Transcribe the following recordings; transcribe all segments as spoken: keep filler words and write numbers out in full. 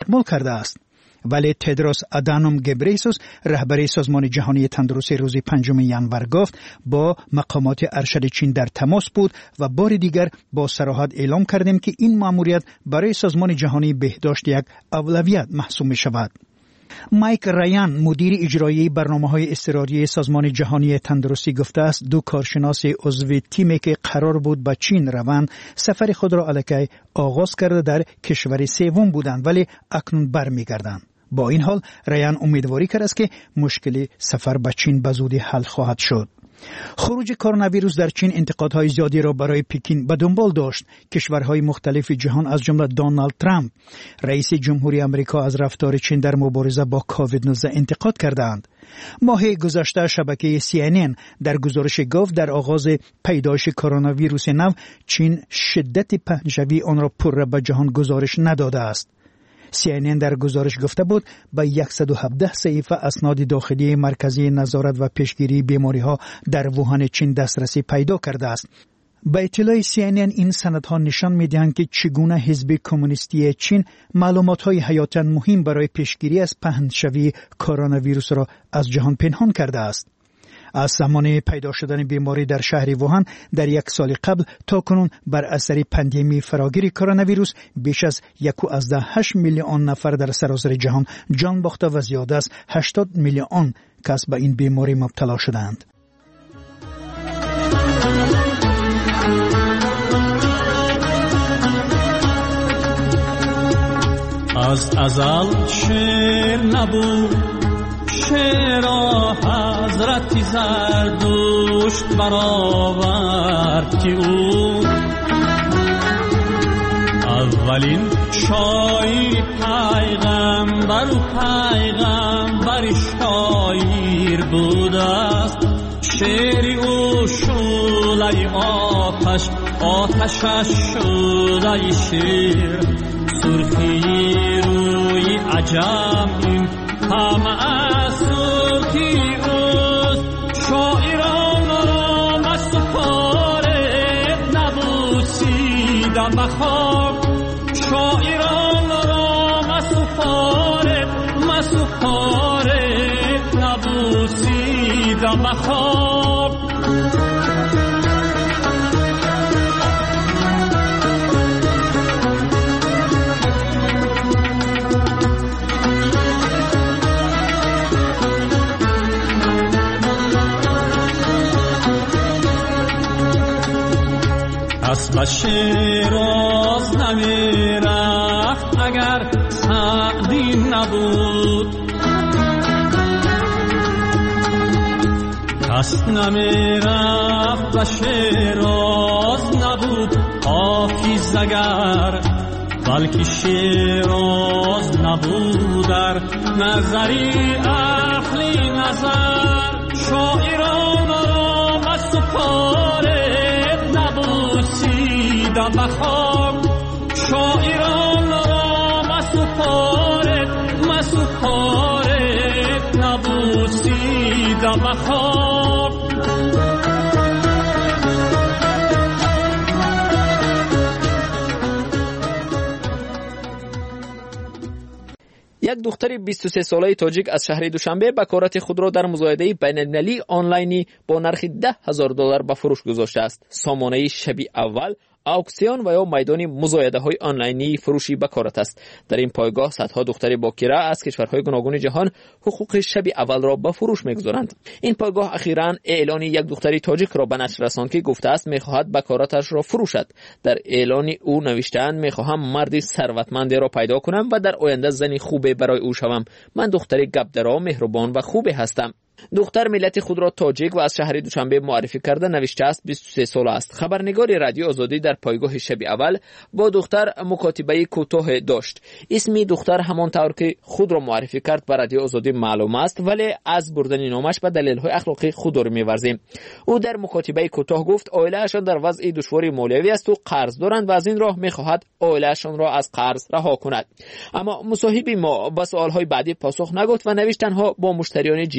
اکمال کرده است. ولی تدروس ادانوم گبریسوس رهبر سازمان جهانی تندرستی روز پنجم ژانویه گفت با مقامات ارشد چین در تماس بود و بار دیگر با صراحت اعلام کردیم که این مأموریت برای سازمان جهانی بهداشت یک اولویت محسوب می شود. مایک رایان مدیر اجرایی برنامه‌های اضطراری سازمان جهانی تندرستی گفته است دو کارشناس عضو تیمی که قرار بود به چین روند سفر خود را الکی آغاز کرده در کشور سوم بودند ولی اکنون برمیگردند. با این حال رایان امیدواری کرد است که مشکل سفر به چین به زودی حل خواهد شد. خروج کرونا ویروس در چین انتقادهای زیادی را برای پکین به دنبال داشت. کشورهای مختلف جهان از جمله دونالد ترامپ رئیس جمهوری آمریکا از رفتار چین در مبارزه با کووید نوزده انتقاد کردند. ماه گذشته شبکه سی ان ان در گزارش گفت در آغاز پیدایش کرونا ویروس نو چین شدت پهنشوی آن را پر به جهان گزارش نداده است. سی ان ان در گزارش گفته بود به صد و هفده صحیفه اسناد داخلی مرکزی نظارت و پیشگیری بیماری‌ها در ووهان چین دسترسی پیدا کرده است. به اطلاع سی ان ان این سندها نشان می‌دهند که چگونه حزب کمونیستی چین معلومات‌های حیاتاً مهم برای پیشگیری از پهنشوی کرونا ویروس را از جهان پنهان کرده است. از زمان پیدا شدن بیماری در شهر ووهان در یک سال قبل تا کنون بر اثر پاندمی فراگیر کرونا ویروس بیش از یک و هشت میلیون نفر در سراسر جهان جان باخته و زیاده از هشتاد میلیون کس به این بیماری مبتلا شدند. از ازل شعر نبود شعرا حضرت زردشت برآورد که او اولین شاعر پیغمبر و پیغمبر شاعر بود است. شعری او شعله آتش آتشش شده شعر سرخی روی عجم این همه از سرخی اوست. شاعران را مست و پاره نبوسیدم بخواب. شاعران را مست و پاره مست و پاره نبوسیدم بخواب. از به شیراز نمیرفت اگر سعدی نبود. کس نمیرفت به شیراز نبود حافظ اگر بلکه شیراز نبود در نظری اهل نظر. شاعران را مست و پاره نبوسیدم بخواب. شاعران را مست و پاره مست و پاره نبوسیدم بخواب. یک دختر بیست و سه ساله تاجیک از شهر دوشنبه بکارت خود را در مزایده بین‌المللی آنلاینی با نرخ ده هزار دلار به فروش گذاشته است. سامانه شب اول آکسیون و یا میدان مزایده های آنلاینی فروشی بکارت است. در این پایگاه صدها دختر باکره از کشورهای گوناگون جهان حقوق شب اول را به فروش می‌گذارند. این پایگاه اخیراً اعلان یک دختر تاجیک را به نشر رساند که گفته است می‌خواهد بکارتش را فروشد. در اعلان او نوشته‌اند می‌خواهم مردی ثروتمندی را پیدا کنم و در آینده زنی خوبه برای او شوم. من دختر گبدرا، مهربان و خوبه هستم. دختر ملت خود را تاجیک و از شهر دوشنبه معرفی کرده نوشته است بیست و سه ساله است. خبرنگار رادیو آزادی در پایگاه شب اول با دختر مکاتبه کوتاه داشت. اسم دختر همانطور که خود را معرفی کرد به رادیو آزادی معلوم است ولی از بردن نامش به دلایل اخلاقی خود را می‌ورزیم. او در مکاتبه کوتاه گفت عائله‌شان در وضع دشواری مالیوی است و قرض دارند و از این راه می‌خواهد عائله‌شان را از قرض رها کند. اما مصاحب ما با سوال‌های بعدی پاسخ نگفت و نوشت تنها با مشتریان جدی سر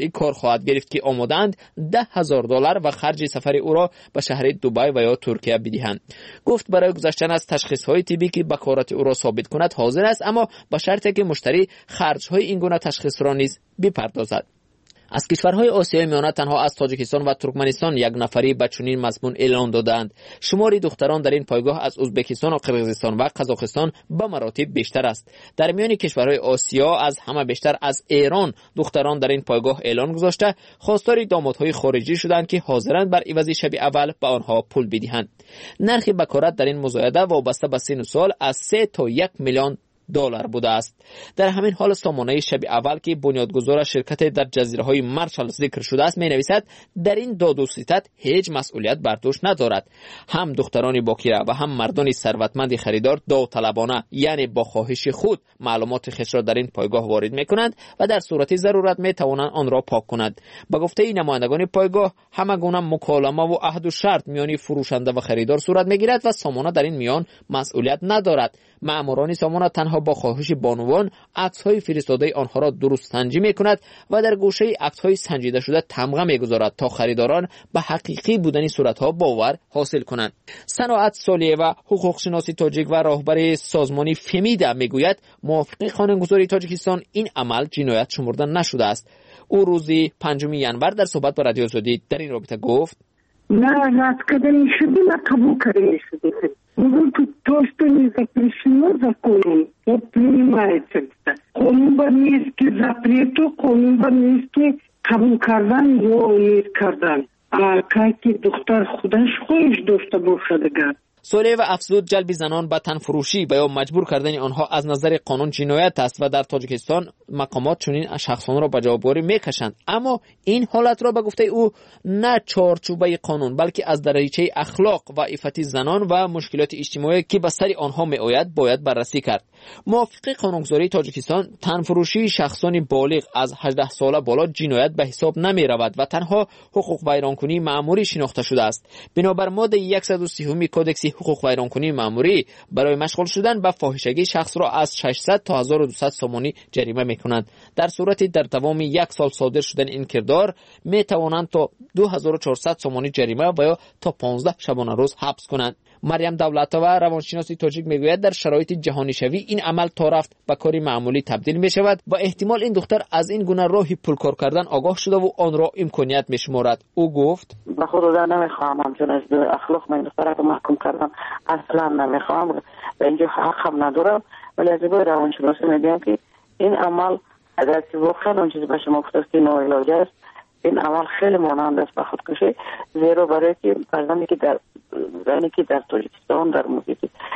شرعی کار خواهد گرفت که آمادند ده هزار دلار و خرج سفر او را به شهر دبی و یا ترکیه بدهند. گفت برای گذشتن از تشخیص‌های طبی که بکارت او را ثابت کند حاضر است، اما با شرطی که مشتری خرج‌های این گونه تشخیص را نیز بپردازد. از کشورهای آسیای میانه تنها از تاجیکستان و ترکمنستان یک نفری به چنین مضمون اعلان دادند. شمار دختران در این پایگاه از ازبکستان و قرقیزستان و قزاقستان به مراتب بیشتر است. در میان کشورهای آسیا از همه بیشتر از ایران دختران در این پایگاه اعلان گذاشته خواستار دامادهای خارجی شدند که حاضرند بر عوض شب اول به آنها پول بدهند. نرخ بکارت در این مزایده وابسته به سن و سال از سه تا یک میلیون دلار بوده است. در همین حال سامانه شب اول که بنیادگذار شرکت در جزیره های مارشال ذکر شده است می نویسد در این داد و ستد هیچ مسئولیت بر دوش ندارد. هم دختران باکره و هم مردان ثروتمند خریدار داوطلبانه یعنی با خواهش خود معلومات خود را در این پایگاه وارد می کنند و در صورت ضرورت می توانند آن را پاک کنند. به گفته این نمایندگان پایگاه همه گونه مکالمه و عهد و شرط میان فروشنده و خریدار صورت می گیرد و سامانه در این میان مسئولیت ندارد. ماموران سامانه تنها با خواهش بانوان عکس‌های فرستاده آنها را درست سنجی می‌کند و در گوشه عکس‌های سنجیده شده تمغه می‌گذارد تا خریداران به حقیقی بودن صورت‌ها باور حاصل کنند. صناعت سالیه حقوق شناسی تاجیک و راهبر سازمانی فمیدا میگوید موافق قانونگذاری تاجیکستان این عمل جنایت شمرده نشده است. او روز پنجم ژانویه در صحبت با رادیو آزادی در این رابطه گفت: نه разкадание шуды на кого корейцы. Ну тут то, что не запрещено законом, то принимается. Колумбарнийский запрет, колумбарнийский кабул кардан, ё не кардан. А как и доктор худаш хоиш дошта бошадагар. سوله و افزود جلب زنان به تن فروشی و یا مجبور کردن آنها از نظر قانون جنایت است و در تاجیکستان مقامات چنین شخصان را به جوابگویی میکشند. اما این حالت را به گفته او نه چارچوبه قانون بلکه از دریچه اخلاق و عفت زنان و مشکلات اجتماعی که به سر آنها میآید باید بررسی کرد. موافق قانونگذاری تاجیکستان تن فروشی شخصان بالغ از هجده ساله بالا جنایت به حساب نمی رود و تنها حقوق ویرانکنی مأموری شناخته شده است. بنابر ماده صد و سی کدکس حقوق ویرانکنی مأموری برای مشغول شدن به فاحشگی شخص را از ششصد تا هزار و دویست سامانی جریمه میکنند. در صورتی در دوام یک سال صادر شدن این کردار می توانند تا دو هزار و چهارصد سامانی جریمه و یا تا پانزده شبانه روز حبس کنند. مریم دولتова روانشناسی تاجیک میگوید در شرایط جهانی شوی این عمل تا رفت به کاری معمولی تبدیل می شود و احتمال این دختر از این گونه راهی پول کار کردن آگاه شده و آن را امکانیت می شمارد. او گفت: به خدا نمیخوام همچون از اخلاق من دختر رو محکوم کردم اصلا نمیخوام و اینجا حقم ندارم، ولی از این روانشناسی میگم که این عمل اگر که واقعا اون چیزی به شما گفته که ناعلاج است، این عمل خیلی مانند است به خودکشی، زیرا برای که فرزندی که در زنی که در تاجیکستان در محیط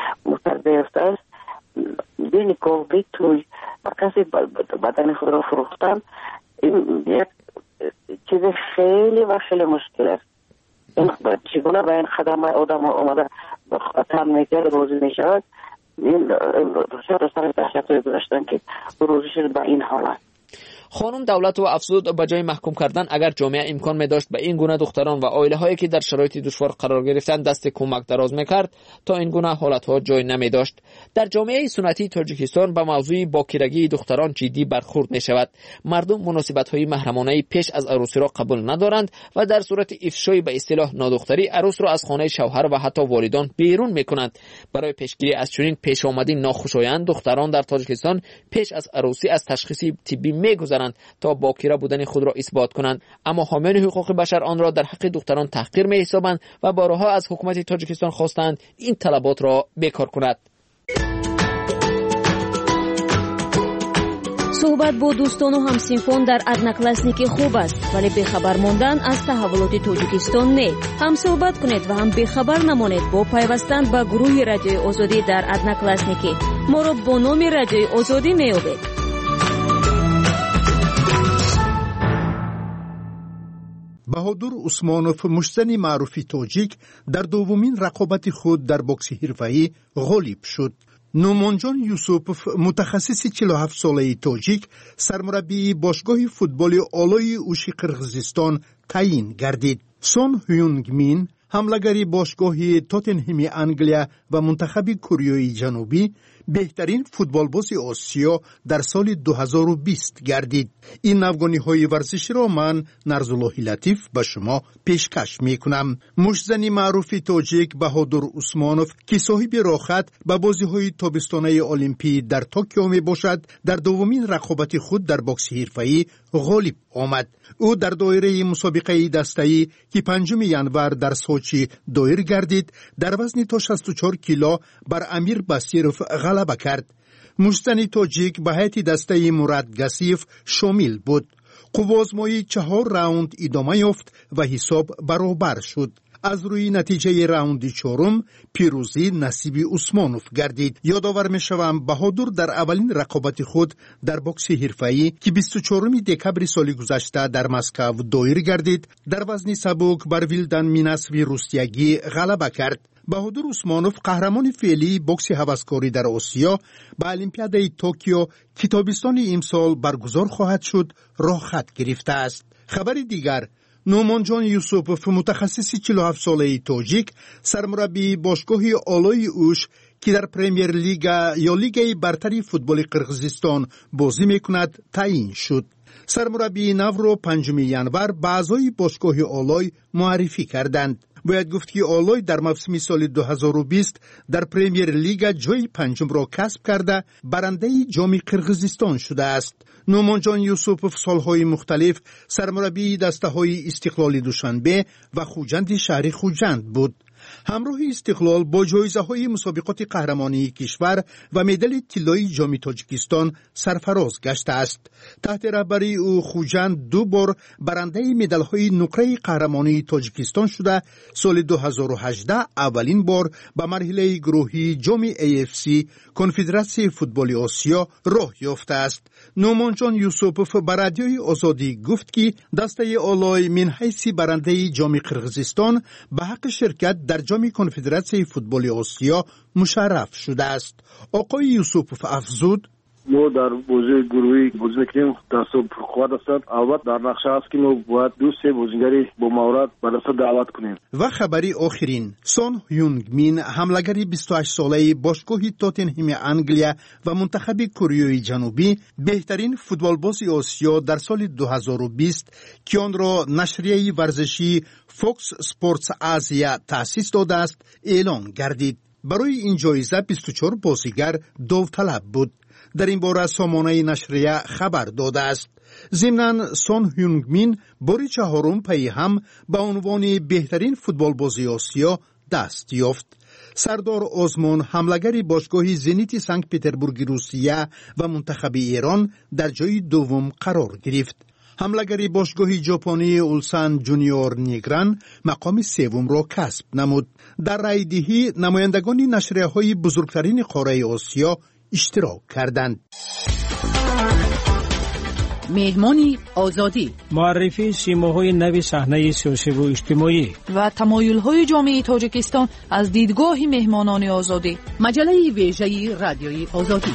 متربیت است بین کوبی توی و کسی بدن خود را فروختن این یک چیز خیلی و خیلی مشکل است. این چگونه به این خدمه آدم آمده تن میکرد روزی میشود، این شاید از سر تحشیت گذاشتن که روزی شد به این حالت. خانم دولت و افزود به جای محکوم کردن اگر جامعه امکان می داشت به این گونه دختران و عائله هایی که در شرایط دشوار قرار گرفتن دست کمک دراز میکرد تا این گونه حالت ها جای نمی داشت. در جامعه سنتی تاجیکستان به موضوع باکرگی دختران جدی برخورد می شود. مردم مناسبت های محرمانه پیش از عروسی را قبول ندارند و در صورت افشای به اصطلاح نادختری عروس را از خانه شوهر و حتی والدان بیرون می کنند. برای پیشگیری از چنین پیش آمدی ناخوشایند دختران در تاجیکستان پیش از عروسی از تشخیص طبی می گذرند تا باکره بودن خود را اثبات کنند، اما حامیان حقوق بشر آن را در حق دختران تحقیر می حسابند و بارها از حکومت تاجیکستان خواستند این طلبات را بیکار کند. صحبت با دوستان و همسنفان در ادناکلاسنیکی خوب است، ولی بخبر ماندن از تحولات تاجیکستان نه. هم صحبت کنید و هم بخبر نمانید با پیوستن به گروه رادیوی آزادی در ادناکلاسنیکی. ما را با نام رادیوی آزادی میابید. بهادر عثمانوف مشتزن معروف تاجیک در دومین رقابت خود در بوکس حرفه‌ای غالب شد. نومانجان یوسوپوف متخصص چهل و هفت ساله تاجیک سرمربی باشگاه فوتبال آلای اوشی قرقیزستان تعیین گردید. سون هیونگ مین حمله‌گری باشگاه تاتنهمی انگلیا و منتخب کره جنوبی بهترین فوتبالباز آسیا در سال دو هزار و بیست گردید. این نوگانی‌های ورزشی را من نرزالله لطیف به شما پیشکش می‌کنم. مشتزنی معروف تاجیک بهادر عثمانوف که صاحب راخت به بازی‌های تابستانه المپی در توکیو میباشد، در دومین رقابت خود در باکس حرفه‌ای غالب آمد. او در دایره مسابقه دسته‌ای که پنجم ینور در سوچی دایر گردید، در وزن تا شصت و چهار کیلو بر امیر باسیروف غلبه کرد. مشتزنی تاجیک به هیئت دسته مراد گسیف شامل بود. قوازمایی چهار راوند ادامه یافت و حساب برابر شد. از روی نتیجه راوند چهارم پیروزی نصیب عثمانوف گردید. یادآور می‌شوم بهادر در اولین رقابت خود در باکس حرفه‌ای که بیست و چهارم دکبر سال گذشته در مسکو دایر گردید، در وزن سبک بر ویلدن میناسوی روسیگی غلبه کرد. بهادر عثمانوف قهرمان فعلی باکس هوسکاری در آسیا به المپیادای توکیو که تابستان امسال برگزار خواهد شد راه خط گرفته است. خبر دیگر، نومانجان یوسوپوف متخصص چهل و هفت ساله تاجیک سرمربی باشگاه آلای اوش که در پریمیر لیگ یا لیگ برتری فوتبال قرقیزستان بازی میکند تعیین شد. سرمربی نو را پنجم ینور به اعضای باشگاه آلای معرفی کردند. باید گفت که آلای در موسم سال دو هزار و بیست در پریمیر لیگ جای پنجم را کسب کرده برنده جام قرقیزستان شده است. نومانجان یوسوپوف سالهای مختلف سرمربی دسته‌های استقلال دوشنبه و خوجند شهر خوجند بود. همراه استقلال با جایزه‌های مسابقات قهرمانی کشور و مدال طلایی جام تاجیکستان سرفراز گشته است. تحت رهبری او خوجند دو بار برنده مدال‌های نقره قهرمانی تاجیکستان شده، سال دو هزار و هجده اولین بار به مرحله گروهی جام ای اف سی کنفدراسیون فوتبال آسیا راه یافته است. نومانجان یوسوپوف به رادیوی آزادی گفت که دسته آلای من حیث برنده جام قرقیزستان به حق شرکت در جام کنفدراسیون فوتبال آسیا مشرف شده است. آقای یوسوپوف افزود: ما در بازی گروهی بازی میکنیم، دست قوت است. اول در نقشه است که ما باید دو سه بازیگری با مهارت به دست دعوت کنیم. و خبری آخرین، سون هیونگ مین حملگری بیست و هشت ساله باشگاه تاتنهام انگلیا و منتخب کره جنوبی بهترین فوتبالباز آسیا در سال دو هزار و بیست که آن را نشریه ورزشی فوکس اسپورتس آسیا تأسیس داده است اعلان گردید. برای این جایزه بیست و چهار بازیگر داوطلب بود. در این باره سامانه نشریه خبر داده است. ضمناً سون هیونگ مین باری چهارم پی هم به عنوان بهترین فوتبالباز آسیا دست یافت. سردار آزمون حملگر باشگاه زنیت سنت پترزبورگ روسیه و منتخب ایران در جای دوم قرار گرفت. حملگری باشگاه ژاپنی اولسان جونیور نیگران مقام سوم را کسب نمود. در رایدهی نمایندگان نشریه‌های بزرگترین قاره آسیا اشتراک کردند. مهمانی آزادی، معرفی سیماهای نو صحنه سیاسی و اجتماعی و تمایل‌های جامعه تاجیکستان از دیدگاه مهمانان آزادی. مجله ویژه رادیوی آزادی.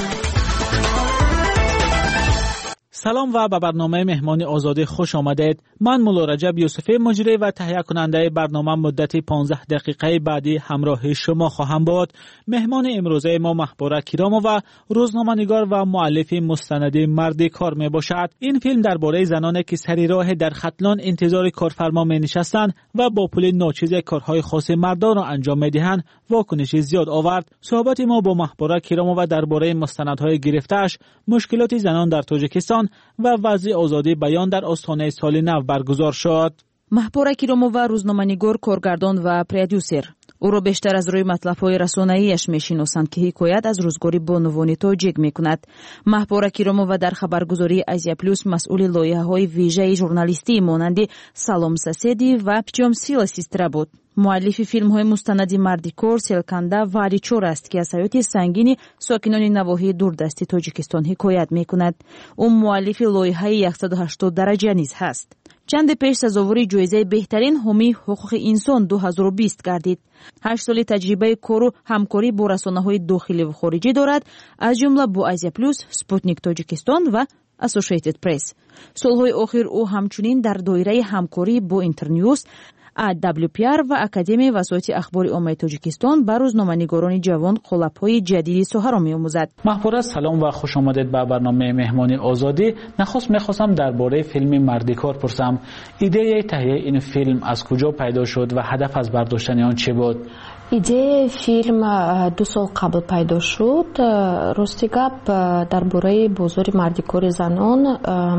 سلام و به برنامه مهمان آزادی خوش آمدید. من مولا رجب یوسفی مجری و تهیه کننده برنامه مدت پانزده دقیقه بعدی همراه شما خواهم بود. مهمان امروزه ما محبوره کیرامو و روزنامه‌نگار و مؤلف مستند مرد کار می باشد. این فیلم درباره زنانی که سری راه در ختلان انتظار کارفرما می نشستند و با پول ناچیز کارهای خاص مردان را انجام می دهند واکنش زیاد آورد. صحبت ما با محبوره کیرامو و درباره مستندهای گرفته‌اش، مشکلات زنان در تاجیکستان و وضع آزادی بیان در آستانه سال نو برگزار شد. محبوره کیرامو و روزنامه‌نگار، کارگردان و پرودیوسر. او را بیشتر از روی مطلب‌های رسانه‌ایش می‌شناسند که حکایت از روزگاری بانوان تاجیک می‌کند. محبوره کیرامو و در خبرگزاری آسیا پلوس مسئول لایحه‌های ویژه ژورنالیستی مانند سلام ساسیدی و پیچام سیلا سیسترا بود. مؤلف فیلم‌های مستند مردی کار، سلکنده و علیچور است که از حیات سنگین ساکنان نواحی دوردستی تاجیکستان حکایت می‌کند. او مؤلف لایحه صد و هشتاد درجه نیز هست. چند پیش سزاوری جایزه بهترین حامی حقوق انسان دو هزار و بیست گردید. هشت سال تجربه کار و همکاری با رسانه‌های داخلی و خارجی دارد، از جمله با آسیا پلوس، سپوتنیک تاجیکستان و اسوسییتد پرس. سالهای آخر او همچنین در دایره همکاری با اینترنیوز، دبلیو پی آر و اکادمی وسایط اخبار عامه تاجیکستان به روزنامه‌نگاران جوان قالب‌های جدید سوها را می‌آموزد. محبوب سلام و خوش آمدید به برنامه مهمانی آزادی. نخست می‌خواستم درباره فیلم مردیکار پرسم. ایده تهیه این فیلم از کجا پیدا شد و هدف از برداشتن آن چه بود؟ ایده فیلم دو سال قبل پیدا شد. راستی گپ درباره بازار مردیکار زنان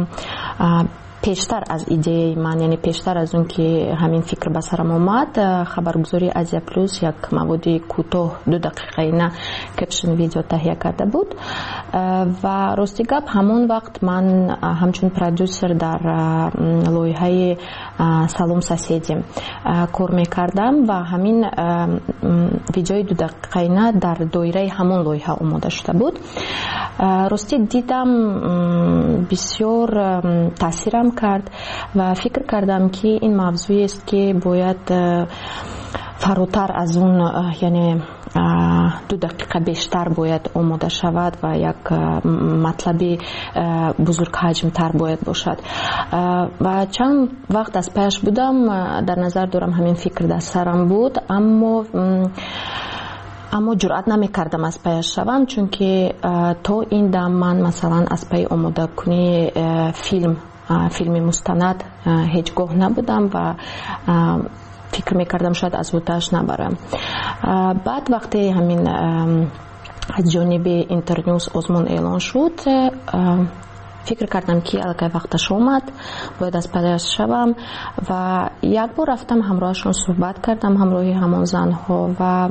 پیشتر از ایده من، یعنی پیشتر از اون که همین فکر به سرم آمد، خبرگزاری آزیا پلوس یک مواد کوتاه دو دقیقه نه کپشن ویدیو تهیه کرده بود و راستی گپ همون وقت من همچون پرودوسر در لایحه سلام ساسیدیم کار میکردم و همین ویدیوی دو دقیقه نه در دایره همون لایحه آماده شده بود. راستی دیدم بسیار تاثیرم کرد و فکر کردم که این موضوعی است که باید فراتر از اون، یعنی دو دقیقه بیشتر باید آماده شود و یک مطلب بزرگ حجم تر باید باشد و چند وقت از پیش بودم در نظر دارم همین فکر در سرم بود، اما اما جرأت نمی کردم از پیش شوم، چون که تا این دم من مثلا از پی آماده کنی فیلم فیلم مستند هیچگاه نبودم و فکر میکردم شاید از بودش نبرم. بعد وقتی همین از جانب اینترنیوز آزمون اعلان شد، فکر کردم که الان وقتش اومد باید از پیش شوم و یک بار رفتم همراهشون صحبت کردم، همراهی همان زنها و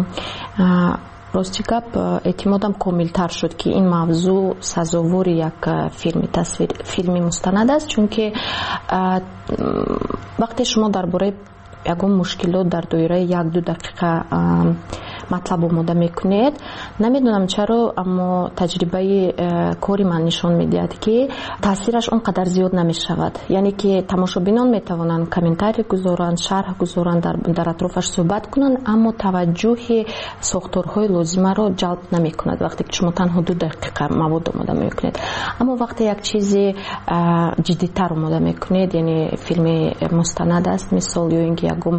راستی گپ اعتمادم کاملتر شد که این موضوع سزاوار یک فیلم تصویر فیلم مستند است، چون که وقتی شما درباره یکم مشکلات در دایره یک دو دقیقه مطلب آماده میکنید، نمیدونم چرا اما تجربه کاری من نشان میدهد که تاثیرش اونقدر زیاد نمیشود. یعنی که تماشابینان میتوانند کامنتاری گذارند، شرح گذارند، در, در اطرافش صحبت کنند، اما توجه ساختارهای لازمه را جلب نمیکند وقتی که شما تنها دو دقیقه مواد آماده میکنید. اما وقتی یک چیز جدی‌تر آماده میکنید، یعنی فیلم مستند است مثال، یا اینکه یکم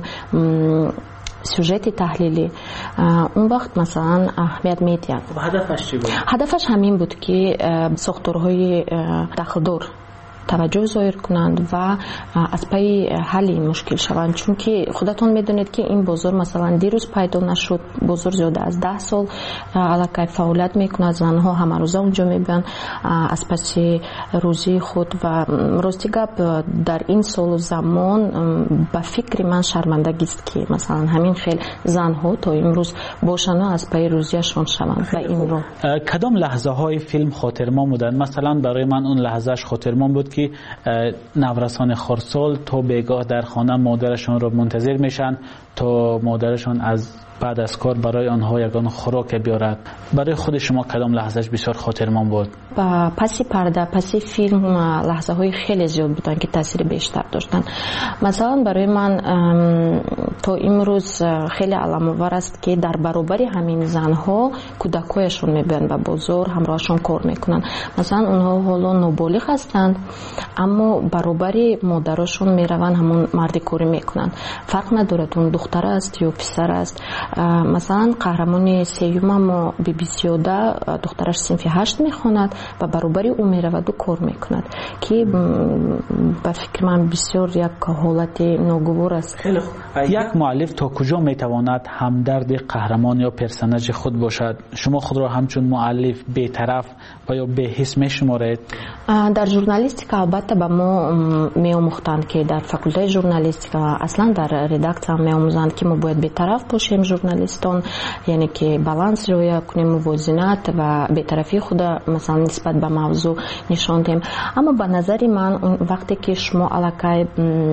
سوژت تحلیلی، اون وقت مثلا اهمیت میدیم. هدفش چی بود؟ هدفش همین بود که ساختارهای داخلدار توجه ظاهر کنند و از پی حل این مشکل شوند، چون که خودتون میدونید که این بازار مثلا دیروز پیدا نشد. بازار زیاده از ده سال علاقه فعالیت میکنه، زنها همه روزه اونجا میبین از پس روزی خود و راستی گپ در این سال و زمان به فکر من شرمندگی است که مثلا همین خیلی زنها تا امروز باشن و از پی روزیشون شوند و این رو. کدام لحظه های فیلم خاطرمان بودن؟ مثلا برای من اون لحظهش خاطرمان بود که نورسان خردسال تا بیگاه در خانه مادرشان را منتظر میشن تا مادرشان از بعد از کار برای آنها یگان خوراک بیارد. برای خود شما کدام لحظهش بسیار خاطرمان بود؟ پسی پرده، پسی فیلم لحظه های خیلی زیاد بودن که تاثیر بیشتر داشتن. مثلا برای من تا امروز خیلی علام‌آور است که در برابر همین زنها کودکایشون میبرن و بازار همراهشون کار میکنن. مثلا اونها حالا نابالغ هستند اما برابر مادرشون میروند همون مردی کاری میکنن. فرق ندارد اون دختر است یا پسر است. مثلا قهرمان سیوم ما بی بی سیاده دخترش صنف هشت میخواند و برابر او میرود و کار میکند که به فکر من بسیار یک حالت ناگوار است. یک مؤلف تا کجا میتواند همدرد قهرمان یا پرسنج خود باشد؟ شما خود را همچون مؤلف بی‌طرف و یا بی‌حس میشمارید؟ در ژورنالیستیک البته به ما میآموختند که در فاکولته ژورنالیستیک اصلا در ردکتور میآموزند که ما باید بی‌طرف باشیم ژورنالیستان، یعنی که بالانس رعایت کنیم، موازنت و بی‌طرفی خود مثلا نسبت به موضوع نشان دهیم. اما به نظر من وقتی که شما علاقه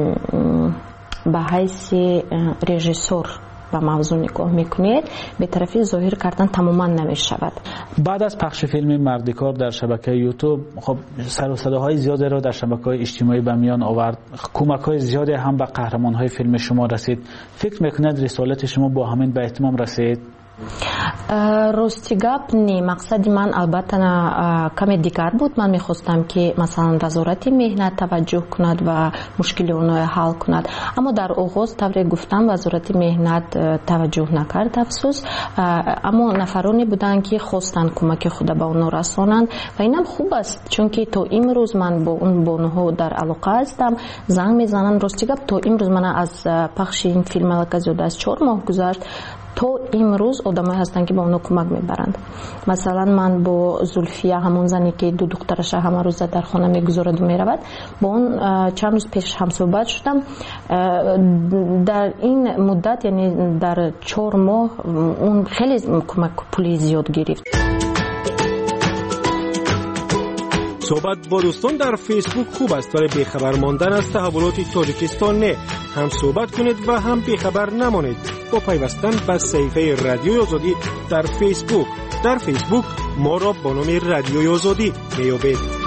به حیث رژیسور و موضوع نگاه میکنید، به طرفی ظاهر کردن تماما نمیشود. بعد از پخش فیلم مردیکار در شبکه یوتیوب، خب سر و صداهای زیادی را در شبکه‌های اجتماعی به میان آورد، کمک‌های زیادی هم به قهرمان‌های فیلم شما رسید. فکر میکنید رسالت شما با همین به اتمام رسید؟ рости гап не мақсади ман албатта каме дигар буд. Ман мехостам ки масалан вазорати меҳнат таваҷҷӯҳ кунад ва мушкили онҳо ҳал кунад, аммо дар оғоз тавре гуфтам вазорати меҳнат таваҷҷӯҳ накард афсӯс, аммо нафароне буданд ки хостанд кӯмаки худа ба онҳо расонанд ва инам хуб аст, чунки то имрӯз ман бо он бонуҳо дар алоқа ҳастам, занг мезананд. Рости гап то имрӯз ман аз пахши ин филм аллака зиёда аз чор моҳ гузашт, то имрӯз одамое ҳастанд ки ба онҳо кӯмак мебаранд. Масалан ман бо Зульфия, ҳамон зане ки ду духтараша ҳама рӯза дар хона мегузораду меравад, бо он чанд рӯз пеш ҳамсӯҳбат шудам. Дар ин муддат, яъне дар чор моҳ, он хеле кӯмак пули зиёд гирифт. صحبت با دوستان در فیسبوک خوب است، ولی بیخبر ماندن از تحولات تاجیکستان نه. هم صحبت کنید و هم بیخبر نمانید با پیوستن به صفحه رادیوی آزادی در فیسبوک. در فیسبوک ما را با نام رادیوی آزادی میابید.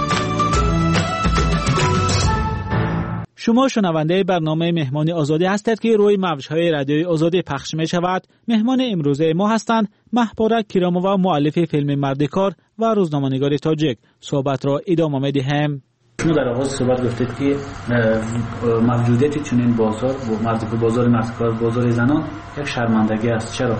شما شنونده برنامه مهمان آزادی هستید که روی موج‌های رادیوی آزادی پخش می شود. مهمان امروزه ما هستند محبارک کیرامووا، مؤلف فیلم مردکار و روزنامه‌نگار تاجیک. صحبت را ادامه می‌دهیم. شما در آغاز صحبت گفتید که موجودیت چنین بازار و مردکار، بازار مردکار، بازار زنان یک شرمندگی است. چرا؟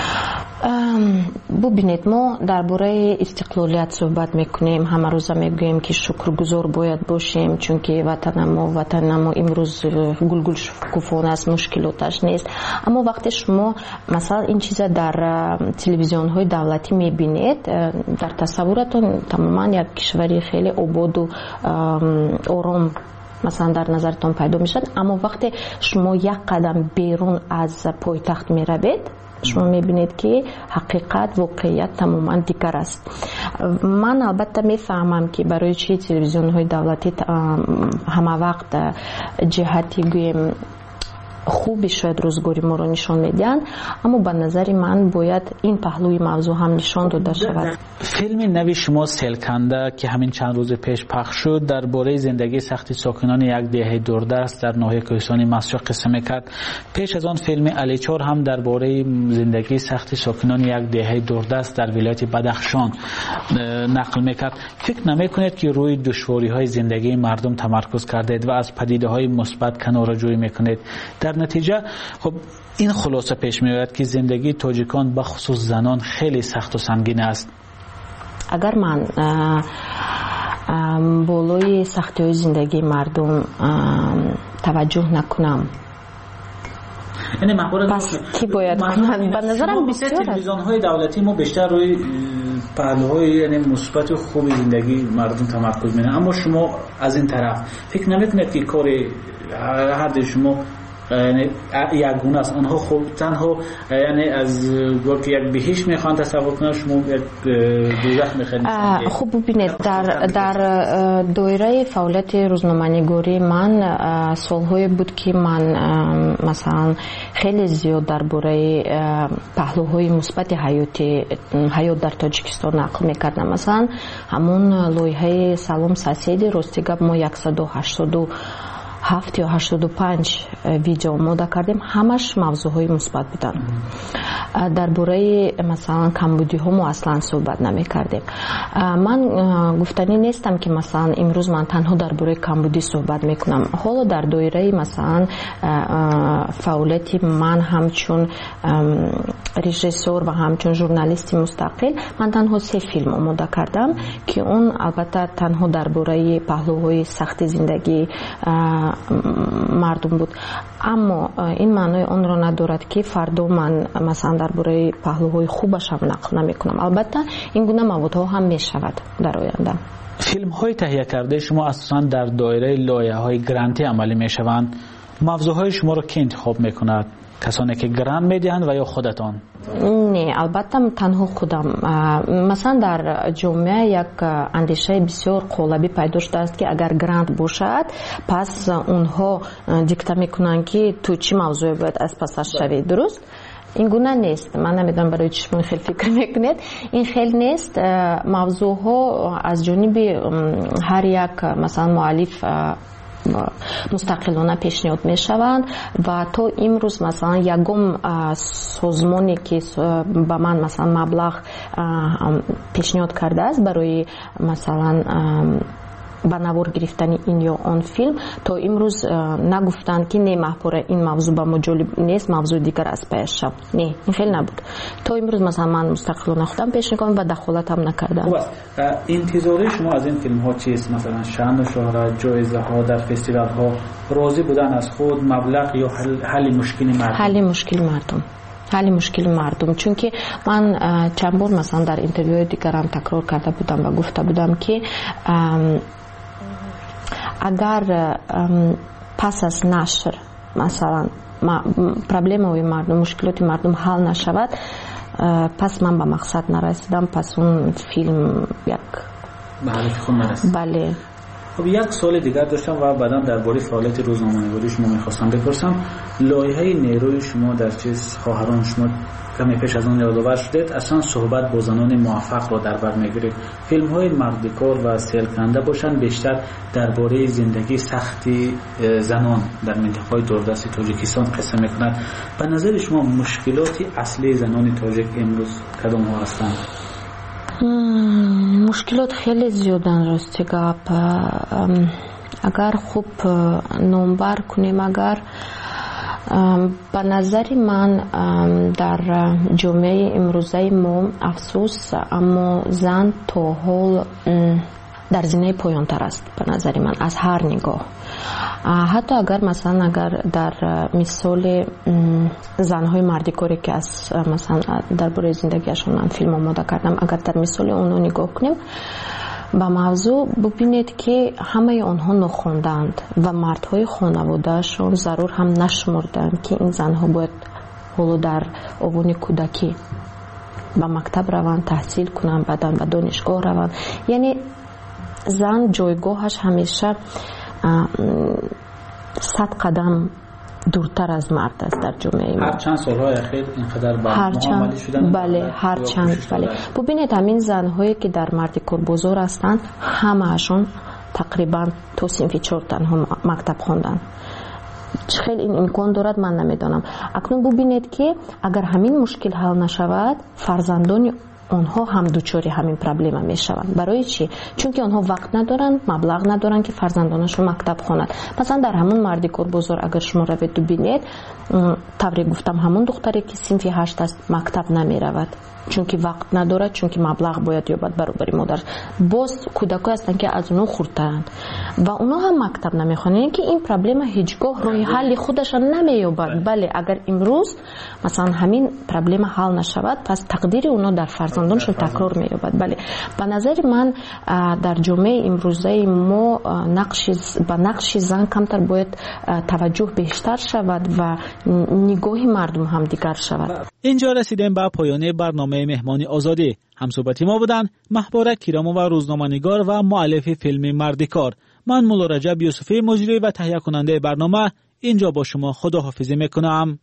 ببینید ما درباره استقلالیت صحبت میکنیم، همه روزا میگوییم که شکرگزار باید باشیم چونکه وطن ما وطن ما امروز گلگل شکوفانه است، مشکلاتش نیست. اما وقتی شما مثلا این چیزا در تلویزیون های دولتی میبینید، در تصورتون تماما یک کشوری خیلی آباد و آرام مثلا در نظرتون پیدا میشد، اما وقتی شما یک قدم بیرون از پایتخت میروید شما میبینید که حقیقت واقعیت تماما دیگر است. من البته میفهمم که برای چی تلویزیون های دولتی همه وقت جهتی گویم خوبی شاید روزگاری ما رو نشان میدن، اما به نظر من باید این پهلوی موضوع هم نشان داده شود. فیلم نوی شما سیلکنده که همین چند روز پیش پخش شد درباره زندگی سختی ساکنان یک دهه دوردست در ناحیه کوهستان مسجد قصه میکرد. پیش از آن فیلم علیچار هم درباره زندگی سختی ساکنان یک دهه دوردست در ولایت بدخشان نقل میکرد. فکر نمیکنید که روی دشواری های زندگی مردم تمرکز کردید و از پدیده های مثبت کناره‌جویی میکنید؟ در نتیجه خب این خلاصه پیش میاد که زندگی تاجیکان به خصوص زنان خیلی سخت و سنگین است. اگر من بالای سختی های زندگی مردم توجه نکنم یعنی محبوب پس کی باید کنند؟ به نظرم بسیار است. تلویزیون های دولتی ما بیشتر روی پهلوهای یعنی مثبت و خوب زندگی مردم تمرکز میکنن، اما شما از این طرف فکر نمیکنید که کار هر شما یعنی یک گونه است؟ آنها خوب تنها یعنی از وقتی یک بهشت میخوان تصور کنن، شما یک دوزخ میخواید. خوب ببینید در در دایره فعالیت روزنامه‌نگاری من سالهای بود که من مثلا خیلی زیاد درباره پهلوهای مثبت حیاتی حیات در تاجیکستان نقل میکردم. مثلا همون لایحه سلام ساسیدی راستی گپ ما صد و هشتاد و هفت یا هشتاد و پنج ویدیو آماده کردیم، همش موضوعهای مثبت بودن. درباره مثلا کمبودی ها ما اصلا صحبت نمی کردیم. من گفتنی نیستم که مثلا امروز من تنها درباره کمبودی صحبت میکنم. حالا در دایره مثلا فعالیت من همچون رژیسور و همچون ژورنالیست مستقل من تنها سه فیلم آماده کردم که اون البته تنها درباره پهلوهای سخت زندگی مردم بود، اما این معنای آن را ندارد که فردا من مثلا درباره پهلوهای خوبش هم نقل نمی کنم. البته این گونه موضوع هم می شود در آینده. فیلم های تهیه کرده شما اساسا در دایره لایه های گرانتی عملی می شوند. موضوع های شما را کی انتخاب می کند؟ کسانی که گرانت می دهند و یا خودتان؟ نه، البته تنها خودم. مثلا در جامعه یک اندیشه بسیار قالبی پیدا شده است که اگر گرانت باشد پس اونها دیکته میکنن که تو چی موضوع باید از پسش شوی. درست؟ این گونه نیست. من نمیدونم برای چی شما خیلی فکر میکنید. این خیلی نیست. موضوع ها از جانب هر یک مثلا مؤلف مستقلانه پیشنهاد می شوند و تا امروز مثلا یگم سازمانی که به من مثلا مبلغ پیشنهاد کرده است برای مثلا با نوار گرفتن این یا آن فیلم تا امروز نگفتند که نه محپوره این موضوع با ما جالب نیست، موضوع دیگر از پیش شد. نه این خیلی نبود. تا امروز مثلا من مستقلانه خودم پیش میکنم و دخالت هم نکردم. انتظار شما از این فیلم ها چیست؟ مثلا شأن و شهرت، جایزه ها در فستیوال ها، راضی بودن از خود، مبلغ یا حل, حل مشکل مردم؟ حل مشکل مردم. حل مشکل مردم. چون که من چند بار مثلا در اینترویوهای دیگرم تکرار کرده بودم و گفته بودم که اگر پس از نشر مثلا پرابلم‌های مردم، مشکلات مردم حل نشود، پس من به مقصد نرسیدم، پس اون فیلم یک به هدف خود نرسید. بله. خب یک سوال دیگر داشتم و بعداً درباره فعالیت روزنامه‌نگاری شما می‌خواستم بپرسم. لایحه نیروی شما در چیز خواهران شما کمی پیش از آن یادآور شدید، اصلا صحبت با زنان موفق را در بر می‌گیرید. فیلم‌های مردکار و سیلکننده باشند بیشتر درباره زندگی سختی زنان در منطقه‌های دوردست تاجیکستان قصه می‌کند. به نظر شما مشکلات اصلی زنان تاجیک امروز کدام‌ها هستند؟ مشکلات خیلی زیادن راستی گپ. اگر خوب نمبر کنیم، اگر به نظر من در جامعه امروزه ما افسوس، اما زن تا حال در زینه پایان‌تر است به نظر من از هر نگاه. حتی اگر مثلا اگر در مثال زنهای مردکاری که از مثلا درباره زندگیشون من فیلم آماده کردم، اگر در مثال اونها نگاه کنیم با موضوع، ببینید که همه آنها نخوندند و مردهای خانوادهشون ضرور هم نشمردند که این زنها باید حالا در آوان کودکی به مکتب روند، تحصیل کنند، بعداً به دانشگاه روند. یعنی زن جایگاهش همیشه صد قدم دورتر از مرد است در جامعه ما. هر چند سالهای اخیر اینقدر با معامله شدن. بله، هر چند. بله. ببینید همین زنهایی که در مردکار بزرگ هستند، همه‌شون تقریبا تو صنف چهار تنها مکتب خواندن. خیلی این امکان دارد من نمیدانم. اکنون ببینید که اگر همین مشکل حل نشود، فرزندان آنها هم دوچاری همین پرابلم میشوند. برای چی؟ چون که آنها وقت ندارن، مبلغ ندارن که فرزندانشون مکتب خوانند. مثلا در همون مردکار بزرگ اگر شما روید ببینید، طوری گفتم همون دختری که صنف هشت است مکتب نمی رود، چون که وقت ندارد، چون که مبلغ باید یابد برابری مادر. باز کودکان هستن که از اونها خردترند و اونها هم مکتب نمیخوانند. یعنی که این پرابلم هیچگاه راه حل خودش نمییابد. بله، اگر امروز مثلا همین پرابلم حل نشود، پس تقدیر اونها در فرزندانشون تکرار مییابد. بله، به نظر من در جامعه امروزه ما نقش با نقش زن کمتر باید توجه بیشتر شود و نگاه مردم هم دیگر شود. اینجا رسیدیم به پایان برنامه مهمانی آزادی. همصحبتی ما بودن محبوره کیرامو و روزنامه‌نگار و مؤلف فیلم مردکار. من مولا رجب یوسفی مجری و تهیه کننده برنامه اینجا با شما خداحافظی میکنم.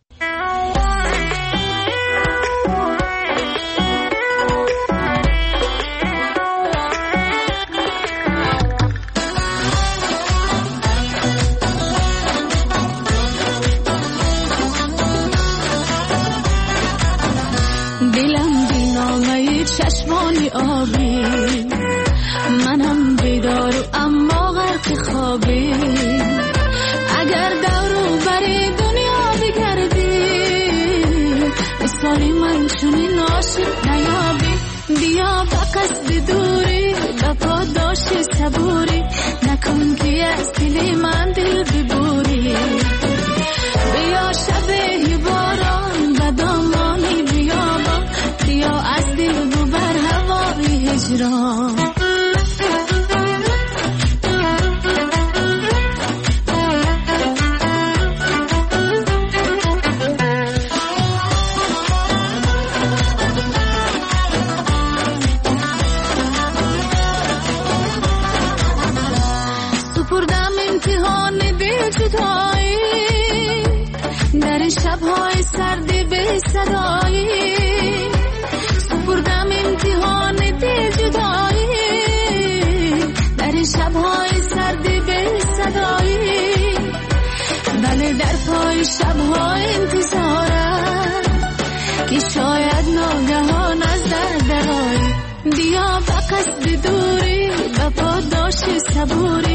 چشمانی آبی، منم بیدار اما غرق خوابی. اگر دورو بری دنیا بگردی، مثالی من چونی ناشد نیابی. بیا با قصد دوری و پاداشی صبوری، نکن که از دل من دل ببوری. بیا شبه باران و دامانی بیابان، بیا از دل ببر هوای هجران. سپردم امتحان دل جدایی، در شب‌های سرد به صدایی. سپردم امتحان دل جدایی، در شب‌های سرد به صدایی. شبها انتظارم که شاید ناگهان از در درآیی. بیا به قصد دوری به پاداش صبوری